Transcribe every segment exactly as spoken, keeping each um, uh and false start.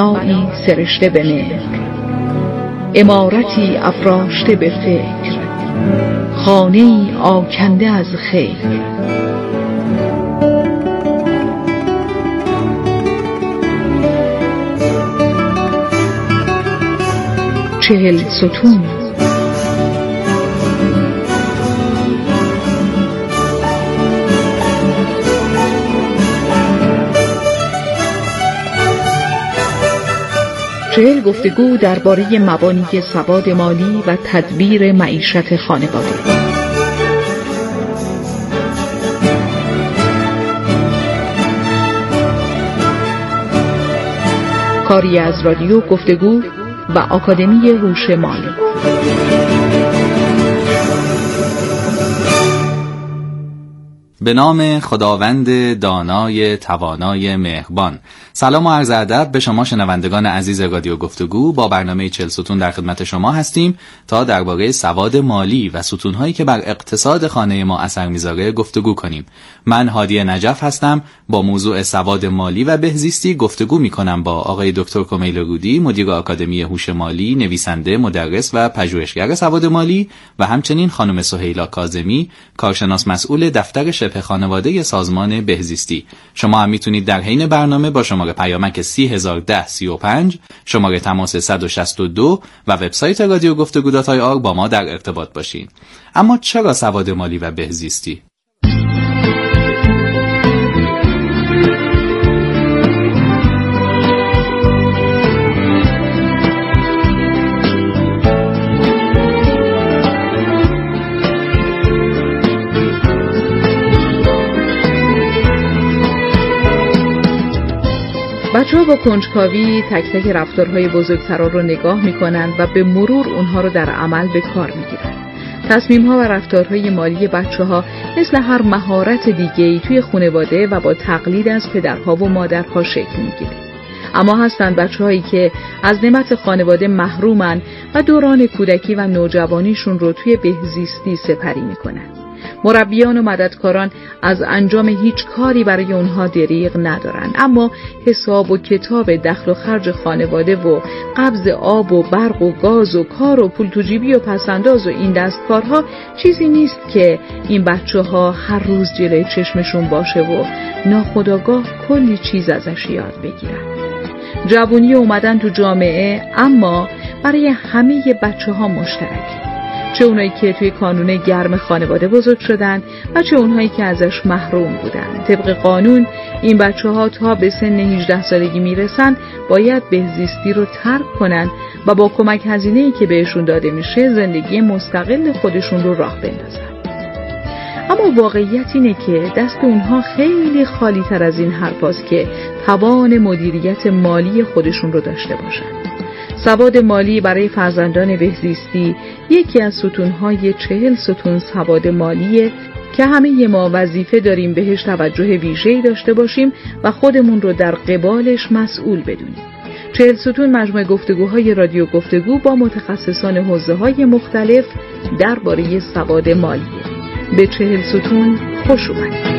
بنایی سرشته به مهر، عمارتی افراشته به فکر، خانه‌ای آکنده از خیر. چهل ستون. چهل گفتگو درباره مبانی سواد مالی و تدبیر معیشت خانواده. کاری از رادیو گفتگو و آکادمی هوش مالی. به نام خداوند دانای توانای مهربان. سلام و عرض ادب به شما شنوندگان عزیز رادیو گفتگو. با برنامه چهل ستون در خدمت شما هستیم تا درباره سواد مالی و ستون‌هایی که بر اقتصاد خانه ما اثر میذاره گفتگو کنیم. من هادی نجف هستم. با موضوع سواد مالی و بهزیستی گفتگو میکنم با آقای دکتر کمیل رودی، مدیر آکادمی هوش مالی، نویسنده، مدرس و پژوهشگر سواد مالی، و همچنین خانم سهیلا کاظمی، کارشناس مسئول دفتر شبه خانواده سازمان بهزیستی. شما هم میتونید در حین برنامه با شماره پیامک سی هزار و ده سی و پنج، شماره تماس صد و شصت و دو و وبسایت رادیو گفتگو دات آی آر با ما در ارتباط باشین. اما چرا سواد مالی و بهزیستی؟ بچه ها با کنجکاوی تک تک رفتارهای بزرگترا رو نگاه میکنن و به مرور اونها رو در عمل به کار میگیرن. تصمیم ها و رفتارهای مالی بچه ها مثل هر مهارت دیگه‌ای توی خانواده و با تقلید از پدرها و مادرها شکل میگیره. اما هستن بچه هایی که از نعمت خانواده محرومن و دوران کودکی و نوجوانیشون رو توی بهزیستی سپری میکنن. مربیان و مددکاران از انجام هیچ کاری برای اونها دریغ ندارن، اما حساب و کتاب دخل و خرج خانواده و قبض آب و برق و گاز و کار و پول تو جیبی و پسنداز و این دستکارها چیزی نیست که این بچه ها هر روز جلوی چشمشون باشه و ناخودآگاه کلی چیز ازش یاد بگیرن. جوونی اومدن تو جامعه اما برای همه بچه ها مشترک، چه اونایی که توی کانون گرم خانواده بزرگ شدن و چه اونهایی که ازش محروم بودن. طبق قانون این بچه ها تا به سن هجده سالگی میرسن باید بهزیستی رو ترک کنن و با کمک هزینه‌ای که بهشون داده میشه زندگی مستقل خودشون رو راه بندازن. اما واقعیت اینه که دست اونها خیلی خالی تر از این حرفاست که توان مدیریت مالی خودشون رو داشته باشن. سواد مالی برای فرزندان بهزیستی یکی از ستونهای چهل ستون سواد مالیه که همه ما وظیفه داریم بهش توجه ویژه‌ای داشته باشیم و خودمون رو در قبالش مسئول بدونیم. چهل ستون مجموعه گفتگوهای رادیو گفتگو با متخصصان حوزه‌های مختلف درباره سواد مالیه. به چهل ستون خوش اومدید.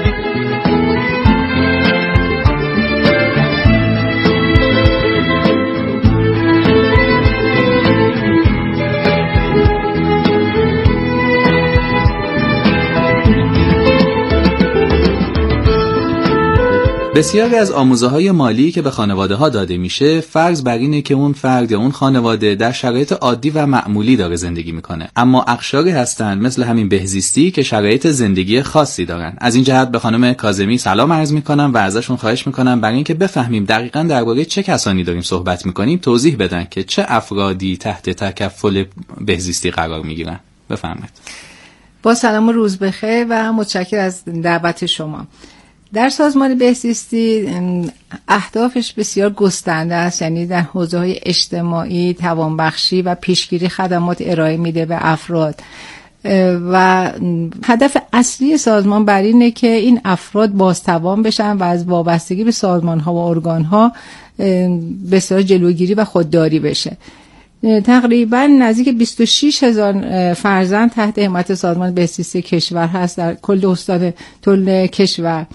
بسیاری از آموزه‌های مالی که به خانواده‌ها داده میشه فرض بر اینه که اون فرد یا اون خانواده در شرایط عادی و معمولی داره زندگی میکنه، اما اقشاری هستن مثل همین بهزیستی که شرایط زندگی خاصی دارن. از این جهت به خانم کاظمی سلام عرض میکنم و ازشون خواهش میکنم برای اینکه بفهمیم دقیقاً درباره چه کسانی داریم صحبت میکنیم توضیح بدن که چه افرادی تحت تکفل بهزیستی قرار میگیرن. بفرمایید. با سلام و روز بخیر و متشکرم از دعوت شما. در سازمان بهزیستی اهدافش بسیار گسترده است، یعنی در حوزه‌های اجتماعی، توانبخشی و پیشگیری خدمات ارائه میده به افراد و هدف اصلی سازمان بر اینه که این افراد بازتوان بشن و از وابستگی به سازمان‌ها و ارگان‌ها بسیار جلوگیری و خودداری بشه. تقریبا نزدیک بیست و شش هزار فرزند تحت حمایت سازمان بهزیستی کشور هست در کل استان کل کشور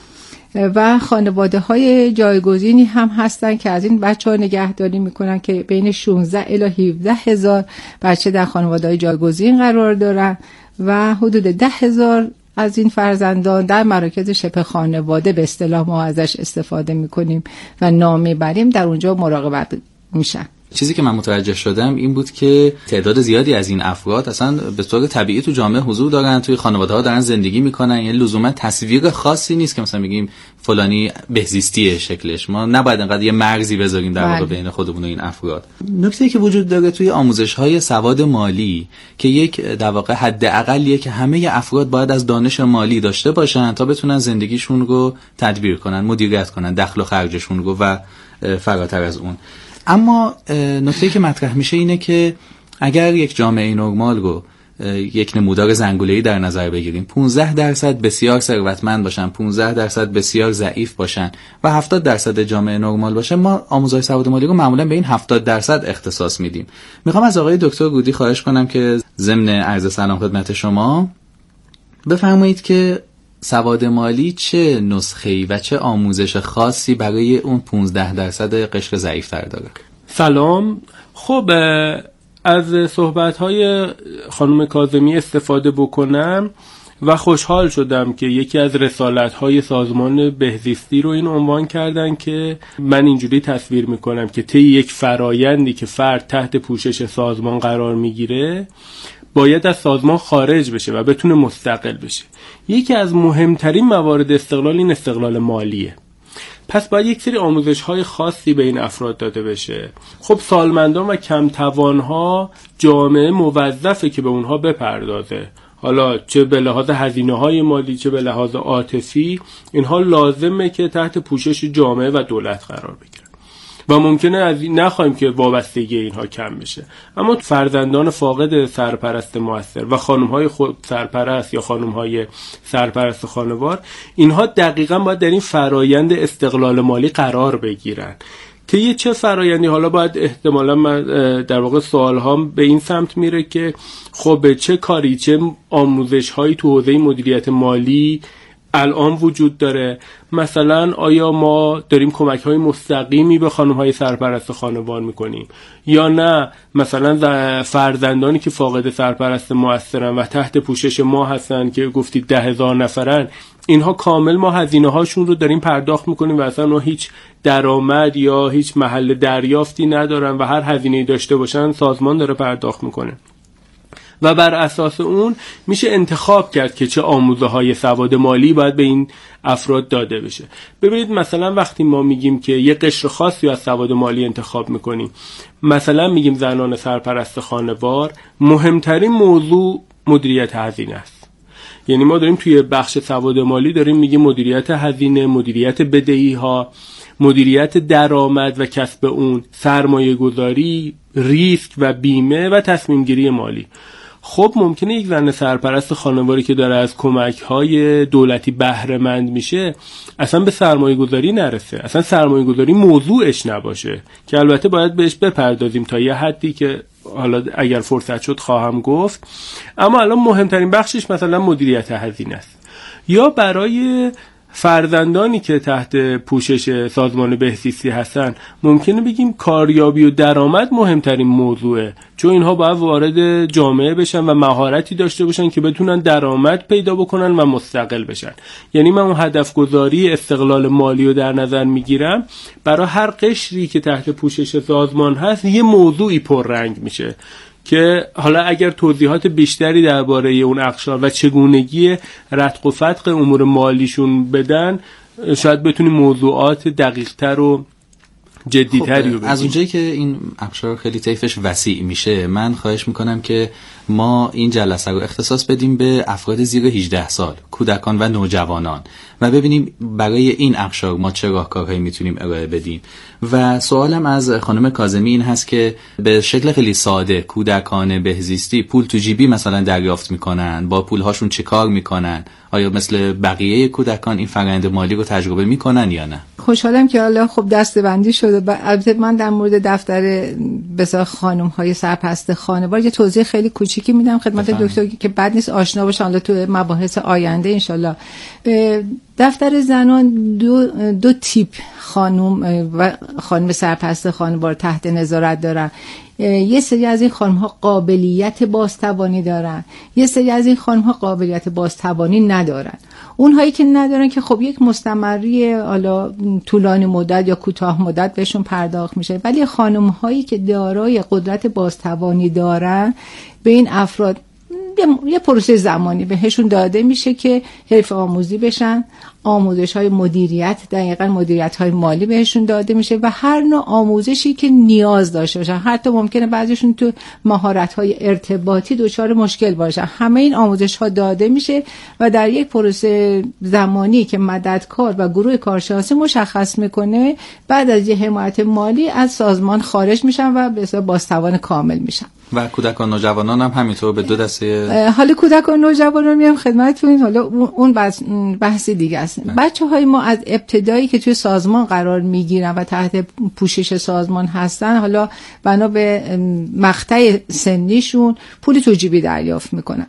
و خانواده های جایگزینی هم هستن که از این بچه ها نگهداری میکنن که بین شانزده الی هفده هزار بچه در خانواده های جایگزین قرار دارن و حدود ده هزار از این فرزندان در مراکز شبه خانواده به اصطلاح ما ازش استفاده میکنیم و نام میبریم، در اونجا مراقبت میشن. چیزی که من متوجه شدم این بود که تعداد زیادی از این افراد اصلا به طور طبیعی تو جامعه حضور دارن، توی خانواده‌ها دارن زندگی میکنن، یعنی لزوما تصویر خاصی نیست که مثلا میگیم فلانی بهزیستیه شکلش. ما نباید انقدر یه مرزی بذاریم در واقع بین خودمون و این افراد. نکته‌ای که وجود داره توی آموزش‌های سواد مالی که یک در واقع حداقلیه که همه افراد باید از دانش مالی داشته باشن تا بتونن زندگیشون رو تدبیر کنن، مدیریت کنن، دخل و خرجشون رو و فراتر از اون. اما نکته‌ای که مطرح میشه اینه که اگر یک جامعه نرمال رو یک نمودار زنگوله‌ای در نظر بگیریم، پانزده درصد بسیار ثروتمند باشن، پانزده درصد بسیار ضعیف باشن و هفتاد درصد جامعه نرمال باشه، ما آموزش سواد مالی رو معمولا به این هفتاد درصد اختصاص میدیم. میخوام از آقای دکتر گودی خواهش کنم که ضمن عرض سلام خدمت شما بفرمایید که سواد مالی چه نسخه‌ای و چه آموزش خاصی برای اون پانزده درصد قشر ضعیف‌تر داره؟ سلام. خب از صحبت‌های خانم کاظمی استفاده بکنم و خوشحال شدم که یکی از رسالت‌های سازمان بهزیستی رو این عنوان کردن که من اینجوری تصویر می‌کنم که طی یک فرایندی که فرد تحت پوشش سازمان قرار می‌گیره باید از سازمان خارج بشه و بتونه مستقل بشه. یکی از مهمترین موارد استقلال این استقلال مالیه. پس باید یک سری آموزش‌های خاصی به این افراد داده بشه. خب سالمندان و کم توان‌ها جامعه موظفه که به اونها بپردازه. حالا چه به لحاظ هزینه‌های مالی چه به لحاظ عاطفی، اینها لازمه که تحت پوشش جامعه و دولت قرار بگیرن و ممکنه از نخواهیم که وابستگی اینها کم بشه. اما فرزندان فاقد سرپرست مؤثر و خانم‌های خود سرپرست یا خانم‌های سرپرست خانوار، اینها دقیقاً باید در این فرایند استقلال مالی قرار بگیرن. طی چه فرایندی؟ حالا باید احتمالاً من در واقع سوال‌هام به این سمت میره که خب چه کاری چه آموزش‌هایی تو حوزه مدیریت مالی الان وجود داره؟ مثلا آیا ما داریم کمک‌های مستقیمی به خانم‌های سرپرست خانوار می‌کنیم یا نه مثلا فرزندانی که فاقد سرپرست مؤثرن و تحت پوشش ما هستن که گفتید ده هزار نفرن، اینها کامل ما هزینه‌هاشون رو داریم پرداخت می‌کنیم و اصلا هیچ درآمد یا هیچ محل دریافتی ندارن و هر هزینه‌ای داشته باشن سازمان داره پرداخت می‌کنه و بر اساس اون میشه انتخاب کرد که چه آموزه‌های سواد مالی باید به این افراد داده بشه. ببینید مثلا وقتی ما میگیم که یه قشر خاصی از سواد مالی انتخاب میکنیم، مثلا میگیم زنان سرپرست خانوار، مهمترین موضوع مدیریت هزینه است. یعنی ما داریم توی بخش سواد مالی داریم میگیم مدیریت هزینه، مدیریت بدهی‌ها، مدیریت درآمد و کسب اون، سرمایه گذاری، ریسک و بیمه و تصمیم گیری مالی. خب ممکنه یک زن سرپرست خانواری که داره از کمک‌های دولتی بهره مند میشه اصلا به سرمایه گذاری نرسه، اصلا سرمایه گذاری موضوعش نباشه که البته باید بهش بپردازیم تا یه حدی که حالا اگر فرصت شد خواهم گفت. اما الان مهمترین بخشش مثلا مدیریت هزینه است. یا برای فرزندانی که تحت پوشش سازمان بهزیستی هستن ممکنه بگیم کاریابی و درآمد مهمترین موضوعه، چون اینها باید وارد جامعه بشن و مهارتی داشته باشن که بتونن درآمد پیدا بکنن و مستقل بشن. یعنی من اون هدف گذاری استقلال مالی رو در نظر میگیرم، برای هر قشری که تحت پوشش سازمان هست یه موضوعی پررنگ میشه که حالا اگر توضیحات بیشتری درباره اون اقشار و چگونگی رتق و فتق امور مالیشون بدن شاید بتونیم موضوعات دقیق‌تر و جدی‌تری رو بگیم. از اونجایی که این اقشار خیلی طیفش وسیع میشه، من خواهش میکنم که ما این جلسه رو اختصاص بدیم به افراد زیر هجده سال، کودکان و نوجوانان و ببینیم برای این اقشار ما چه راهکارهایی میتونیم ارائه بدیم. و سوالم از خانم کاظمی این هست که به شکل خیلی ساده کودکان بهزیستی پول تو جیبی مثلا دریافت میکنن، با پولهاشون چه کار میکنن؟ آیا مثل بقیه کودکان این فرآیند مالی رو تجربه میکنن یا نه؟ خوشحالم که حالا خب دسته‌بندی شده. البته من در مورد دفتر بسیار خانم‌های سرپرست خانوار یه توضیح خیلی کوچیکی میدم خدمت دکتر که بعد نیست آشنا باشن حالا تو مباحث آینده انشالله. دفتر زنان دو, دو تیپ خانم و خانم سرپرست خانوار تحت نظارت دارن. یه سری از این خانم ها قابلیت بازتوانی دارن، یه سری از این خانم ها قابلیت بازتوانی ندارن. اونهایی که ندارن که خب یک مستمری حالا طولانی مدت یا کوتاه مدت بهشون پرداخت میشه، ولی خانم هایی که دارای قدرت بازتوانی دارن به این افراد یه پروسه زمانی بهشون داده میشه که حرفه آموزی بشن، آموزش های مدیریت، دقیقاً مدیریت های مالی بهشون داده میشه و هر نوع آموزشی که نیاز داشته باشن. حتی ممکنه بعضیشون تو مهارت های ارتباطی دچار مشکل باشن، همه این آموزش ها داده میشه و در یک پروسه زمانی که مددکار و گروه کارشناسی مشخص میکنه بعد از یه حمایت مالی از سازمان خارج میشن و به اصطلاح بازتوان کامل میشن. و کودکان و نوجوانان هم همینطور به دو دسته. حالا کودکان و نوجوانان میام خدمتتون، حالا اون بحث دیگه است. بچه‌های ما از ابتدایی که توی سازمان قرار میگیرن و تحت پوشش سازمان هستن، حالا بنا به مقطع سنیشون پول توجیبی دریافت میکنن.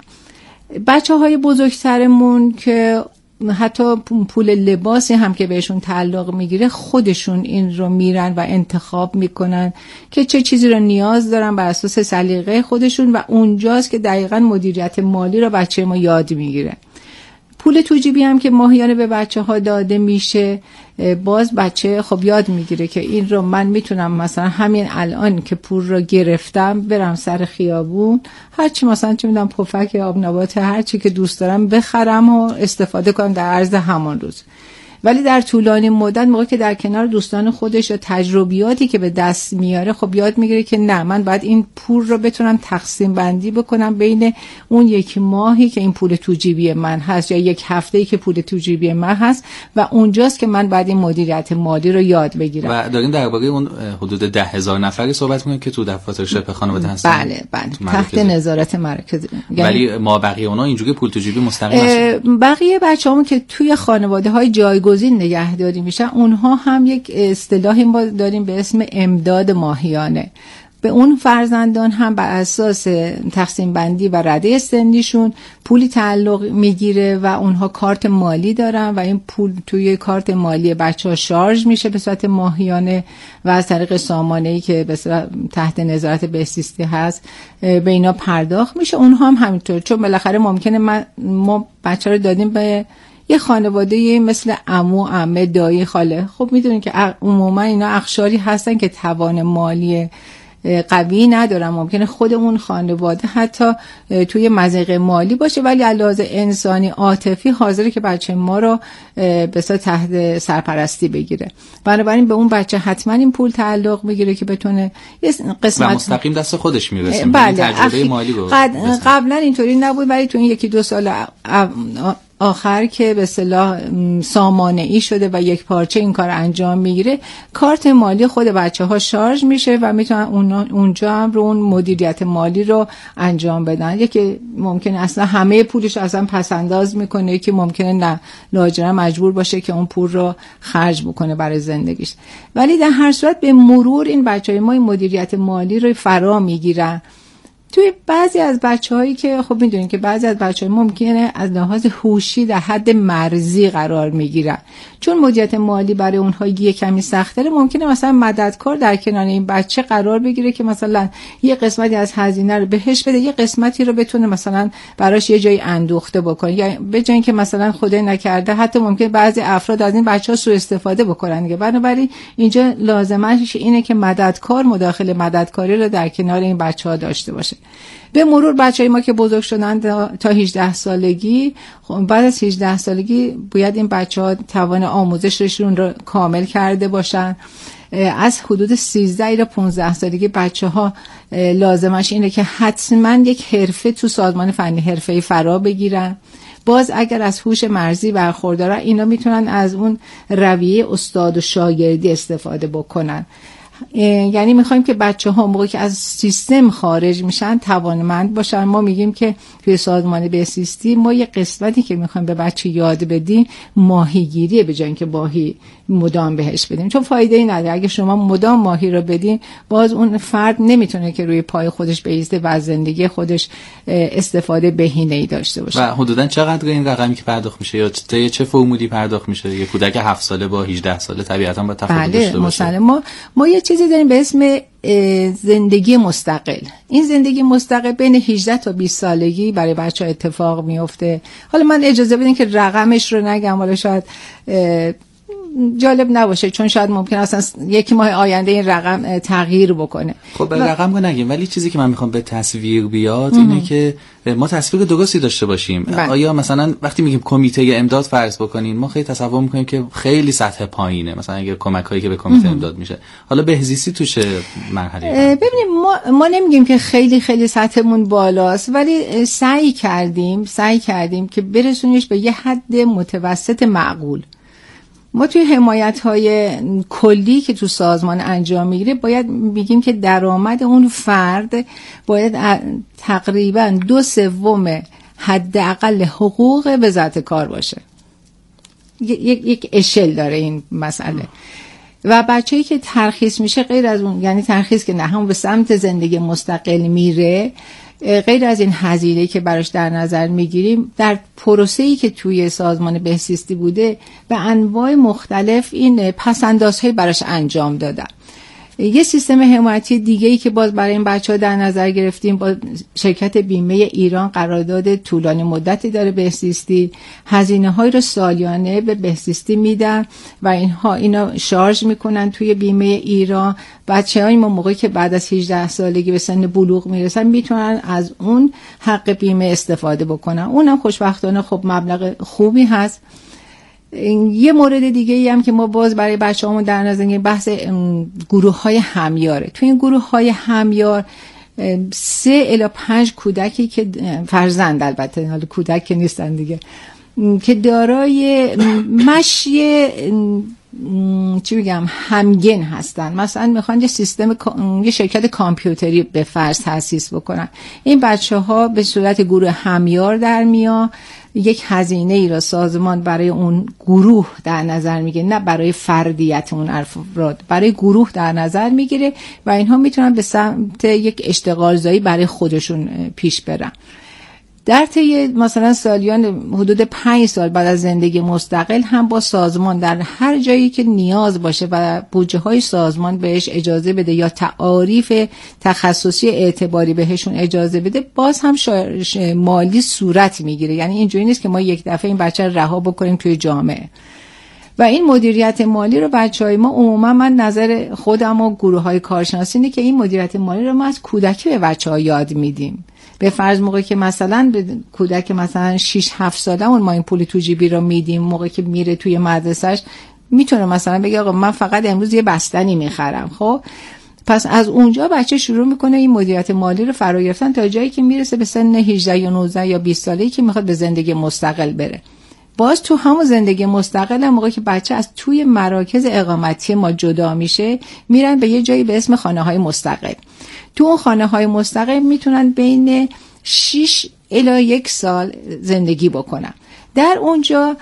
بچه‌های بزرگترمون که حتی پول لباسی هم که بهشون تعلق میگیره خودشون این رو میرن و انتخاب میکنن که چه چیزی رو نیاز دارن بر اساس سلیقه خودشون و اونجاست که دقیقاً مدیریت مالی رو بچه ما یاد میگیره. پول توجیبی هم که ماهیانه به بچه ها داده میشه، باز بچه خب یاد میگیره که این رو من میتونم مثلا همین الان که پول رو گرفتم برم سر خیابون هرچی مثلا چه میدونم پفک آب نبات هرچی که دوست دارم بخرم و استفاده کنم در عرض همان روز. ولی در طولانی مدت موقعی که در کنار دوستان خودش و تجربیاتی که به دست میاره خب یاد میگیره که نه، من باید این پول رو بتونم تقسیم بندی بکنم بین اون یک ماهی که این پول توجیبی من هست یا یک هفته‌ای که پول توجیبی من هست و اونجاست که من باید این مدیریت مالی رو یاد بگیرم. و دارین درباره اون حدود ده هزار نفری صحبت می‌کنیم که تو دفاتر شبه خانواده هستن. بله بله تحت نظارت مرکز. ولی ما بقیه اونها اینجوری پول توجیبی مستقیم هستن. بقیه بچه‌هامون که توی خانواده‌های جایگزین نگهداری میشن اونها هم یک اصطلاحی ما داریم به اسم امداد ماهیانه. به اون فرزندان هم بر اساس تقسیم بندی و رده سنیشون پولی تعلق میگیره و اونها کارت مالی دارن و این پول توی کارت مالی بچه‌ها شارژ میشه به صورت ماهیانه و از طریق سامانه‌ای که به صورت تحت نظارت بهزیستی هست به اینا پرداخت میشه. اونها هم همینطور، چون بالاخره ممکنه ما, ما بچه رو دادیم به یه خانواده مثل عمو، عمه، دایی، خاله، خب میدونین که عموما اینا اقشاری هستن که توان مالی قوی ندارن. ممکنه خودمون خانواده حتی توی مضیقه مالی باشه ولی علاوه انسانی عاطفی حاضره که بچه ما رو به اصطلاح تحت سرپرستی بگیره. بنابراین به اون بچه حتما این پول تعلق میگیره که بتونه یه قسمت و مستقیم دست خودش میرسه. بله. تجربه مالی رو قد... قبلا اینطوری نبود ولی تو این یکی دو سال آخر که به اصطلاح سامانه‌ای شده و یک پارچه این کار انجام میگیره، کارت مالی خود بچه‌ها شارژ میشه و میتونن اونجا هم رو اون مدیریت مالی رو انجام بدن. یکی ممکنه اصلا همه پولش اصلا پس انداز میکنه، یکی ممکنه نه، لاجرم مجبور باشه که اون پول رو خرج بکنه برای زندگیش. ولی در هر صورت به مرور این بچه‌های ما این مدیریت مالی رو فرا میگیرن. توی بعضی از بچه‌هایی که خب میدونین که بعضی از بچه‌ها ممکنه از لحاظ هوشی در حد مرزی قرار میگیرن، چون مدیریت مالی برای اونها یه کمی سخت‌تره. ممکنه مثلا مددکار در کنار این بچه قرار بگیره که مثلا یه قسمتی از هزینه رو بهش بده، یه قسمتی رو بتونه مثلا براش یه جایی اندوخته بکنه، یا به جای اینکه مثلا خدای نکرده حتی ممکنه بعضی افراد از این بچه‌ها سوء استفاده بکنن دیگه. بنابراین اینجا لازمش اینه که مددکار مداخله مددکاری رو در کنار این بچه‌ها داشته باشه. به مرور بچه‌های ما که بزرگ شدن تا هجده سالگی، بعد از هجده سالگی باید این بچه‌ها توان آموزششون رو کامل کرده باشن. از حدود سیزده الی پانزده سالگی بچه‌ها لازمش اینه که حتما یک حرفه تو سازمان فنی حرفه‌ای فرا بگیرن. باز اگر از هوش مرزی برخوردارن اینا میتونن از اون رویه استاد و شاگردی استفاده بکنن. یعنی میخوایم که بچه ها موقعی که از سیستم خارج میشن توانمند باشن. ما میگیم که توی سازمان بهزیستی ما یه قسمتی که میخوایم به بچه یاد بدیم ماهیگیریه به جای اینکه ماهی مدام بهش بدیم، چون فایده ای نداره. اگه شما مدام ماهی رو بدین باز اون فرد نمیتونه که روی پای خودش بایسته و از زندگی خودش استفاده بهینه‌ای داشته باشه. و حدوداً چقدر این رقمی که پرداخت میشه یا چه چه فرمولی پرداخت میشه؟ یه کودک هفت ساله با هجده ساله طبیعتاً با تفاوت بله، داشته باشه. مثلا ما ما یه چیزی داریم به اسم زندگی مستقل. این زندگی مستقل بین هجده تا بیست سالگی برای بچه‌ها اتفاق میفته. حالا من اجازه بدین که رقمش رو نگم، حالا شاید جالب نباشه، چون شاید ممکن اصلا یکی ماه آینده این رقم تغییر بکنه. خب و... رقم رو نگیم، ولی چیزی که من میخوام به تصویر بیاد اینه که ما تصویر درستی داشته باشیم. بله. آیا مثلا وقتی میگیم کمیته امداد فرض بکنین، ما خیلی تصور میکنیم که خیلی سطح پایینه، مثلا اگه کمکایی که به کمیته امداد میشه. حالا بهزیستی تو چه مرحله؟ ببینیم ما ما نمیگیم که خیلی خیلی سطحمون بالاست، ولی سعی کردیم سعی کردیم که برسونیش به یه حد متوسط معقول. ما توی حمایت‌های کلی که تو سازمان انجام میگیره باید بگیم که درآمد اون فرد باید تقریباً دو سوم حداقل حقوق وزارت کار باشه. یک یک اشل داره این مسئله. و بچه‌ای که ترخیص میشه غیر از اون، یعنی ترخیص که نه هم به سمت زندگی مستقل میره، غیر از این هزینه‌ای که براش در نظر میگیریم، در پروسه‌ای که توی سازمان بهزیستی بوده به انواع مختلف این پس‌اندازهای براش انجام دادن. یه سیستم حمایتی دیگه‌ای که باز برای این بچه‌ها در نظر گرفتیم، با شرکت بیمه ایران قرارداد طولانی مدتی داره بهزیستی، هزینه‌های رو سالیانه به بهزیستی میدن و اینها اینا شارژ میکنن توی بیمه ایران. بچه‌های ما موقعی که بعد از هجده سالگی به سن بلوغ میرسن میتونن از اون حق بیمه استفاده بکنن. اونم خوشبختانه خب مبلغ خوبی هست. یه مورد دیگه ای هم که ما باز برای بچه‌هامون در نظر میگیریم بحث گروه‌های همیاره. تو این گروه‌های همیار سه الی پنج کودکی که فرزند، البته حالا کودک که نیستن دیگه، که دارای مشی چی بگم همگن هستن، مثلا میخوان یه سیستم یه شرکت کامپیوتری به فرض تأسیس بکنن. این بچه‌ها به صورت گروه همیار در میان، یک هزینه ای را سازمان برای اون گروه در نظر میگیره، نه برای فردیت اون افراد، برای گروه در نظر میگیره و اینها میتونن به سمت یک اشتغالزایی برای خودشون پیش برن. در طی مثلا سالیان حدود پنج سال بعد از زندگی مستقل هم با سازمان در هر جایی که نیاز باشه و بودجه های سازمان بهش اجازه بده یا تعاریف تخصصی اعتباری بهشون اجازه بده، باز هم مالی صورت میگیره. یعنی اینجوری نیست که ما یک دفعه این بچه رو رها بکنیم توی جامعه. و این مدیریت مالی رو بچهای ما عموما، من نظر خودم و گروه های کارشناسی اینه که این مدیریت مالی رو ما از کودکی به بچه‌ها یاد میدیم. به فرض موقعی که مثلا به کودک مثلا شش هفت ساله اون ما این پول تو جیبی رو میدیم، موقعی که میره توی مدرسهش میتونه مثلا بگه آقا من فقط امروز یه بستنی میخرم. خب پس از اونجا بچه شروع میکنه این مدیریت مالی رو فرا گرفتن تا جایی که میرسه به سن هجده یا نوزده یا بیست ساله‌ای که میخواد به زندگی مستقل بره. باز تو همون زندگی مستقل موقعی که بچه از توی مراکز اقامتی ما جدا میشه، میرن به یه جایی به اسم خانه‌های مستقل. تو اون خانه‌های مستقل میتونن بین شش الی یک سال زندگی بکنن. در اونجا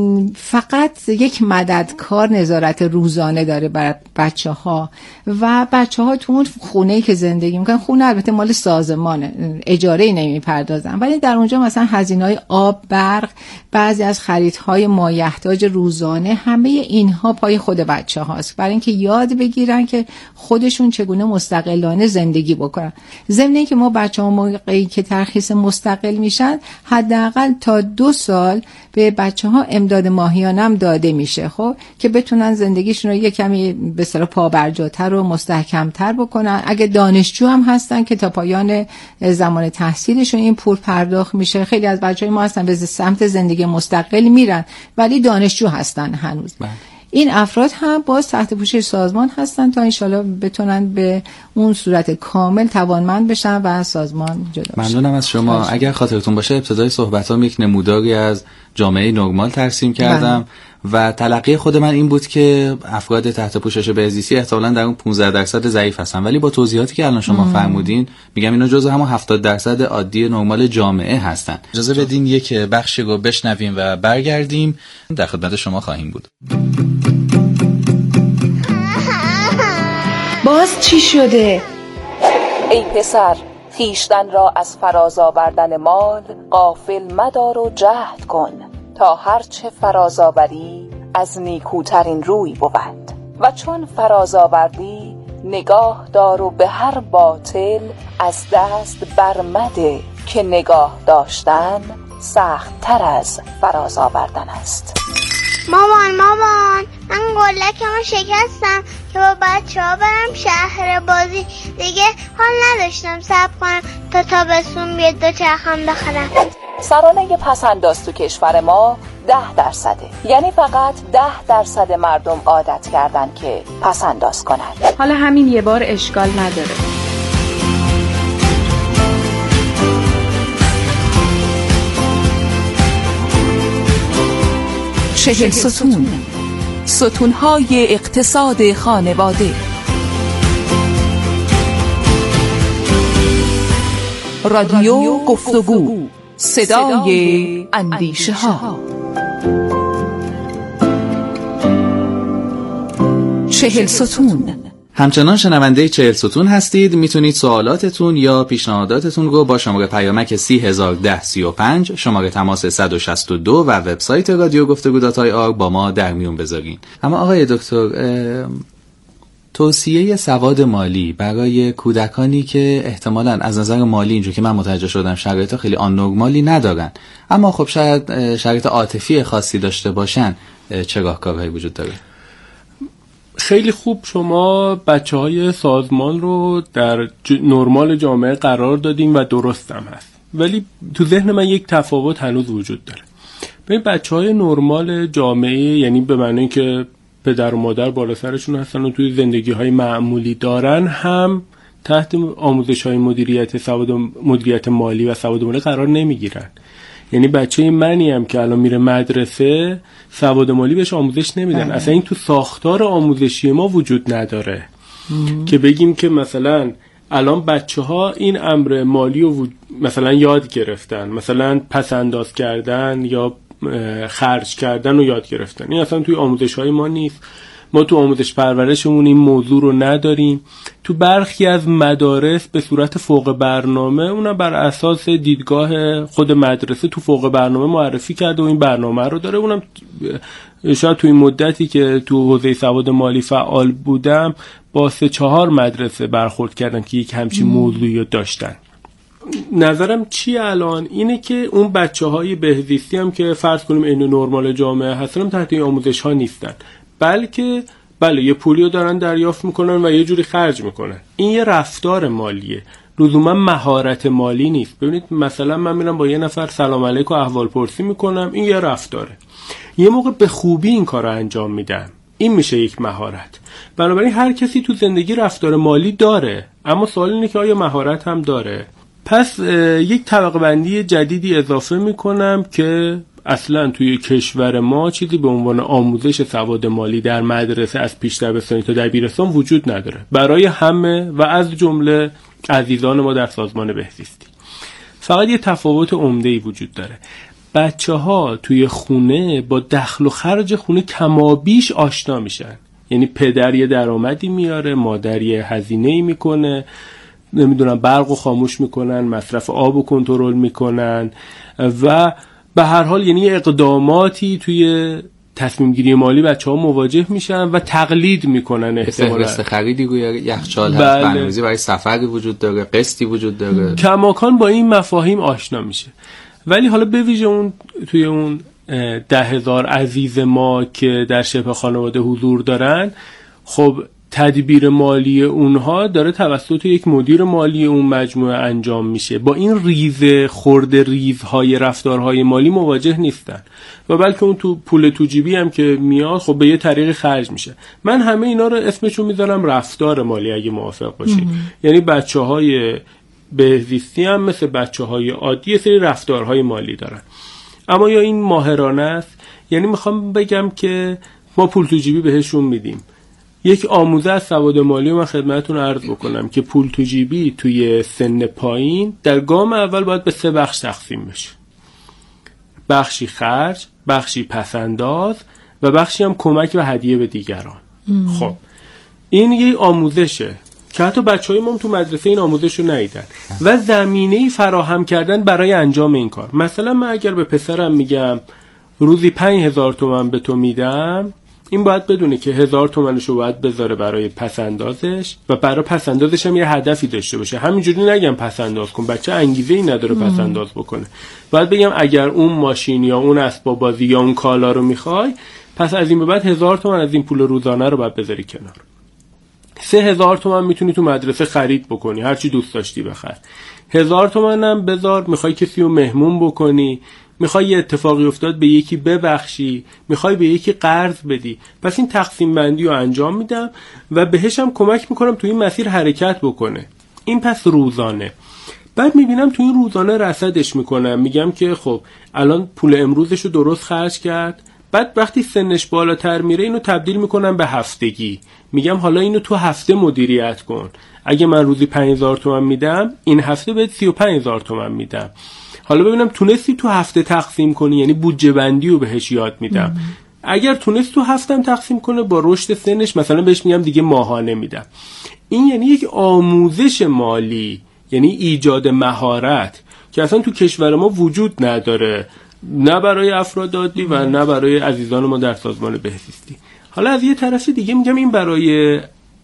فقط یک مددکار نظارت روزانه داره بر بچه ها و بچه ها تو اون خونه‌ای که زندگی میکنن، خونه البته مال سازمانه، اجاره نمیپردازن، ولی در اونجا مثلا هزینه‌های آب، برق، بعضی از خریدهای مایحتاج روزانه، همه اینها پای خود بچه هاست، برای اینکه یاد بگیرن که خودشون چگونه مستقلانه زندگی بکنن. ضمن اینکه ما بچه‌ها موقعی که ترخیص مستقل میشن حداقل تا دو سال به بچه‌ها امداد ماهیانه هم داده میشه، خب که بتونن زندگیشون رو یه کمی به اصطلاح پابرجاتر و مستحکمتر بکنن. اگه دانشجو هم هستن که تا پایان زمان تحصیلشون این پول پرداخت میشه. خیلی از بچه‌های ما هستن به سمت زندگی مستقل میرن ولی دانشجو هستن هنوز. بله. این افراد هم باز تحت پوشش سازمان هستن تا انشالله بتونن به اون صورت کامل توانمند بشن و از سازمان جدا بشن. ممنونم از شما. خواهد. اگر خاطرتون باشه ابتدای صحبتام یک نموداری از جامعه نرمال ترسیم کردم. بله. و تلقی خود من این بود که افراد تحت پوشش بهزیستی احتمالاً در اون پانزده درصد ضعیف هستن، ولی با توضیحاتی که الان شما فرمودین میگم اینا جزء همون هفتاد درصد عادی نرمال جامعه هستن. اجازه بدین یک بخشی رو بشنویم و برگردیم در خدمت شما خواهیم بود. باز چی شده؟ ای پسر، خویشتن را از فراز آوردن مال غافل مدار و جهد کن، تا هرچه فراز آوری از نیکوترین روی بود. و چون فراز آوردی نگاه دار و به هر باطل از دست برمده، که نگاه داشتن سخت تر از فراز آوردن است. مامان مامان من گلکمو شکستم که با بچه ها برم شهر بازی، دیگه حال نداشتم صبر کنم تا تابستون بیاد دو چرخم بخرم. سرانه پسنداز تو کشور ما ده درصده، یعنی فقط ده درصد مردم عادت کردن که پسنداز کنن. حالا همین یه بار اشکال نداره. چهل ستون، ستونهای اقتصاد خانواده. رادیو گفتگو، صدای اندیشه ها. چهل ستون. همچنان شنونده چهل ستون هستید. میتونید سوالاتتون یا پیشنهاداتتون رو با شماره پیامک سی هزار و ده سی و پنج، شماره تماس صد و شصت و دو و وبسایت رادیو گفتگو دات آی آر با ما در میون بذارین. اما آقای دکتر، توصیه سواد مالی برای کودکانی که احتمالاً از نظر مالی اینجور که من متوجه شدم شرایط خیلی آن نرمالی ندارن، اما خب شاید شرایط عاطفی خاصی داشته باشن، چه راهکارهایی وجود داره؟ خیلی خوب شما بچه های سازمان رو در ج... نرمال جامعه قرار دادیم و درست هم هست، ولی تو ذهن من یک تفاوت هنوز وجود داره. ببین بچه های نرمال جامعه، یعنی به معنی که پدر و مادر بالا سرشون هستن و توی زندگی های معمولی دارن، هم تحت آموزش های مدیریت سواد مدیریت مالی و سواد مالی قرار نمیگیرن. یعنی بچه منی هم که الان میره مدرسه سواد مالی بهش آموزش نمیدن. اصلا این تو ساختار آموزشی ما وجود نداره مم. که بگیم که مثلا الان بچه ها این امر مالی رو مثلا یاد گرفتن، مثلا پس انداز کردن یا خرج کردن رو یاد گرفتن. این اصلا توی آموزش های ما نیست. ما تو آموزش پرورشمون این موضوع رو نداریم. تو برخی از مدارس به صورت فوق برنامه، اونم بر اساس دیدگاه خود مدرسه تو فوق برنامه معرفی کرده و این برنامه رو داره. اونم شاید تو این مدتی که تو حوزه سواد مالی فعال بودم با سه چهار مدرسه برخورد کردم که یک همچین موضوعی رو داشتن. نظرم چی الان اینه که اون بچه های بهزیستی هم که فرض کنیم این نرمال جامعه هستن تحت این آموزش ها نیستن، بلکه بله یه پولی رو دارن دریافت میکنن و یه جوری خرج میکنن. این یه رفتار مالیه، لزوما مهارت مالی نیست. ببینید مثلا من میرم با یه نفر سلام علیک و احوال پرسی میکنم، این یه رفتاره. یه موقع به خوبی این کار رو انجام میدم، این میشه یک مهارت. بنابراین هر کسی تو زندگی رفتار مالی داره، اما سوال اینه که آیا مهارت هم داره؟ پس یک طبقه بندی جدیدی اضافه میکنم که اصلا توی کشور ما چیزی به عنوان آموزش سواد مالی در مدرسه از پیش دبستانی تا دبیرستان وجود نداره برای همه و از جمله عزیزان ما در سازمان بهزیستی. فقط یه تفاوت عمده‌ای وجود داره. بچه ها توی خونه با دخل و خرج خونه کمابیش آشنا میشن. یعنی پدر یه درآمدی میاره، مادر یه هزینه‌ای میکنه، نمیدونم برقو خاموش میکنن، مصرف آبو کنترل میکنن و به هر حال یعنی اقداماتی توی تصمیم گیری مالی بچه ها مواجه میشن و تقلید میکنن. احتمالاً فهرست خریدی روی یخچال هست، بله. برنامه‌ریزی برای سفری وجود داره، قسطی وجود داره، کماکان با این مفاهیم آشنا میشه. ولی حالا به ویژه اون توی اون ده هزار عزیز ما که در شبه خانواده حضور دارن، خب تدبیر مالی اونها داره توسط یک مدیر مالی اون مجموعه انجام میشه. با این ریز خورد ریزهای رفتارهای مالی مواجه نیستن و بلکه اون تو پول تو جیبی هم که میاد خب به یه طریق خرج میشه. من همه اینا رو اسمشو میذارم رفتار مالی اگه موافق باشید. یعنی بچه های بهزیستی هم مثل بچه های عادی یه سری رفتارهای مالی دارن، اما یا این ماهرانه است یعنی میخوام بگم که ما پول تو جیبی بهشون میدیم. یک آموزه از سواد مالی رو من خدمتتون عرض بکنم که پول تو جیبی توی سن پایین در گام اول باید به سه بخش تقسیم بشه. بخشی خرج، بخشی پسنداز و بخشی هم کمک و هدیه به دیگران. ام. خب این یه آموزشه که حتی بچهای ما تو مدرسه این آموزش رو ندیدن و زمینه‌ای فراهم کردن برای انجام این کار. مثلا من اگر به پسرم میگم روزی پنج هزار تومان به تو میدم، این باید بدونه که هزار تومنش رو باید بذاره برای پسندازش و برای پسندازش هم یه هدفی داشته باشه. همینجوری نگم پسنداز کن، بچه انگیزه ای نداره پسنداز بکنه. باید بگم اگر اون ماشین یا اون اسباب بازی یا اون کالا رو میخوای، پس از این به بعد هزار تومن از این پول روزانه رو باید بذاری کنار. سه هزار تومن میتونی تو مدرسه خرید بکنی، هرچی دوست داشتی بخر. هزار تومن هم بذار میخوای کسی رو مهمون بکنی، میخوای یه اتفاقی افتاد به یکی ببخشی، میخوای به یکی قرض بدی. پس این تقسیم بندی رو انجام میدم و بهش هم کمک میکنم تو این مسیر حرکت بکنه. این پس روزانه. بعد میبینم تو این روزانه رصدش میکنم، میگم که خب الان پول امروزش رو درست خرج کرد. بعد وقتی سنش بالاتر میره اینو تبدیل میکنم به هفتگی. میگم حالا اینو تو هفته مدیریت کن. اگه من روزی پنج هزار تومان میدم، این هفته بهت سی و پنج هزار تومان میدم. حالا ببینم تونستی تو هفته تقسیم کنی، یعنی بودجه بندی رو بهش یاد میدم. ام. اگر تونست تو هفتم تقسیم کنه با رشد سنش، مثلا بهش میگم دیگه ماهانه میدم. این یعنی یک آموزش مالی، یعنی ایجاد مهارت که اصلا تو کشور ما وجود نداره، نه برای افراد عادی و نه برای عزیزان ما در سازمان بهزیستی. حالا از یه طرف دیگه میگم این برای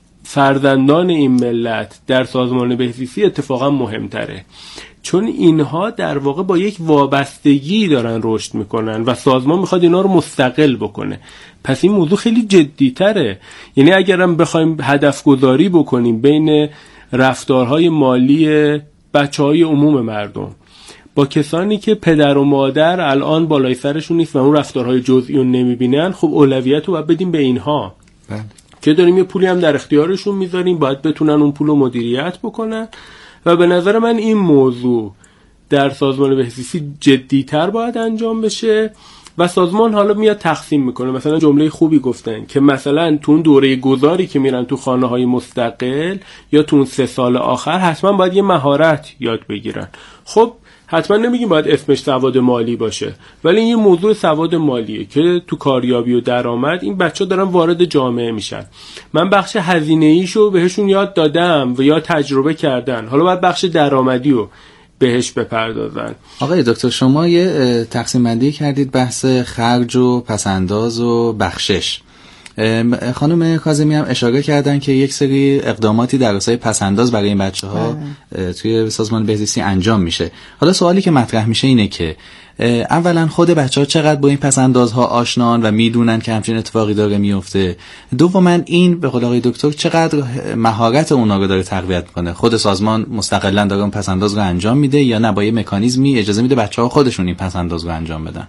فرزندان این ملت در سازمان بهزیستی اتفاقا مهمتره، چون اینها در واقع با یک وابستگی دارن رشد میکنن و سازمان میخواد اینا رو مستقل بکنه. پس این موضوع خیلی جدیتره. یعنی اگرم بخوایم هدف گذاری بکنیم بین رفتارهای مالی بچهای عموم مردم با کسانی که پدر و مادر الان بالای سرشون نیست و اون رفتارهای جزئی رو نمیبینن، خب اولویت رو باید بدیم به اینها. بله. که داریم یه پولی هم در اختیارشون میذاریم، باید بتونن اون پول رو مدیریت بکنن. و به نظر من این موضوع در سازمان بهزیستی جدی‌تر باید انجام بشه و سازمان حالا میاد تقسیم میکنه. مثلا جمله خوبی گفتن که مثلا تو اون دوره گذاری که میرن تو خانه‌های مستقل یا تو اون سه سال آخر حتما باید یه مهارت یاد بگیرن. خب حتما نمیگیم باید اسمش سواد مالی باشه، ولی این یه موضوع سواد مالیه که تو کاریابی و درآمد این بچه‌ها دارن وارد جامعه میشن. من بخش هزینه‌ایشو بهشون یاد دادم و یا تجربه کردن، حالا باید بخش درآمدی رو بهش بپردازن. آقای دکتر شما یه تقسیم بندی کردید بحث خرج و پسنداز و بخشش. خانم کاظمی هم اشاره کردن که یک سری اقداماتی در راستای پسنداز برای این بچه‌ها توی سازمان بهزیستی انجام میشه. حالا سوالی که مطرح میشه اینه که اولا خود بچه‌ها چقدر با این پسندازها آشنان و میدونن که همچین اتفاقی داره میفته. دوما این به قول آقای دکتر چقدر مهارت اونا رو داره تقویت میکنه. خود سازمان مستقلاً داره اون پسنداز رو انجام میده یا نه با یه مکانیزمی اجازه میده بچه‌ها خودشون این پسنداز رو انجام بدن؟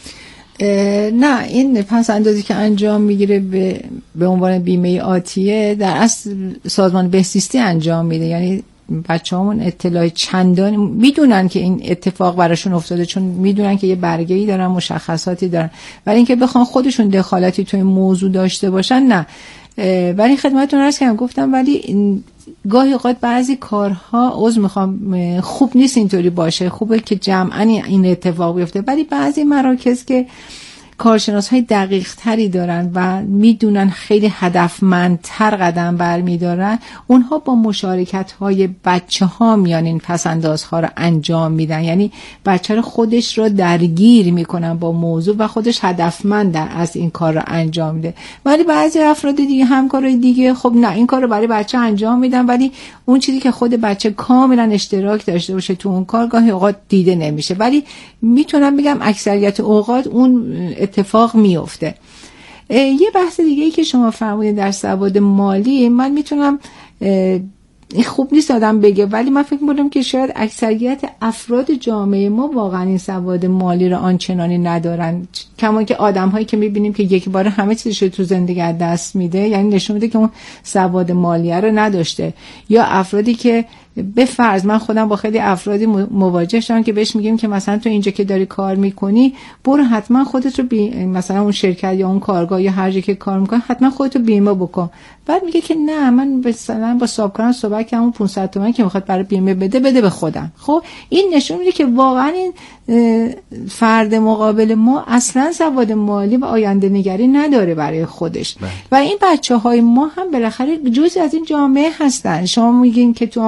نه، این پسندازی که انجام میگیره به به عنوان بیمه آتیه در اصل سازمان بهزیستی انجام میده. یعنی بچه‌هامون اطلاع چندان میدونن که این اتفاق براشون افتاده، چون میدونن که یه برگه‌ای دارن، مشخصاتی دارن، ولی اینکه بخوان خودشون دخالتی توی موضوع داشته باشن نه. ولی خدمتتون عرض کردم گفتم ولی گاهی اوقات بعضی کارها عذر میخوام خوب نیست اینطوری باشه، خوبه که جمعاً این اتفاق بیفته، ولی بعضی مراکز که کارشناس های دقیق تری دارن و میدونن خیلی هدفمندتر قدم برمیدارن، اونها با مشارکت های بچه ها میان این پسنداز ها رو انجام میدن. یعنی بچه رو خودش رو درگیر میکنن با موضوع و خودش هدفمند از این کار رو انجام میده. ولی بعضی افراد دیگه، همکارای دیگه، خب نه این کار رو برای بچه انجام میدن، ولی اون چیزی که خود بچه کاملا اشتراک داشته باشه تو اون کار گاهی اوقات دیده نمیشه. ولی میتونم بگم اکثریت اوقات اون اتفاق میفته. یه بحث دیگه ای که شما فرمودین در سواد مالی، من میتونم این خوب نیست آدم بگه، ولی من فکر می‌کنم که شاید اکثریت افراد جامعه ما واقعا این سواد مالی رو آنچنانی ندارن. کما که آدم‌هایی که می‌بینیم که یک بار همه چیزش رو تو زندگی از دست میده، یعنی نشون میده که اون سواد مالی رو نداشته. یا افرادی که به فرض من خودم با خیلی افرادی مواجه شدم که بهش میگیم که مثلا تو اینجا که داری کار میکنی برو حتما خودت رو بی... مثلا اون شرکت یا اون کارگاه یا هر جایی که کار میکنی حتما خودت رو بیمه بکن. بعد میگه که نه من مثلا با صاحبکارم صحبت کردم اون پانصد تومن که میخواد برای بیمه بده بده به خودم. خب این نشون میده که واقعا این فرد مقابل ما اصلا سواد مالی و آینده نگری نداره برای خودش. بله. و این بچه‌های ما هم بالاخره جزئی از این جامعه هستن. شما میگین که تو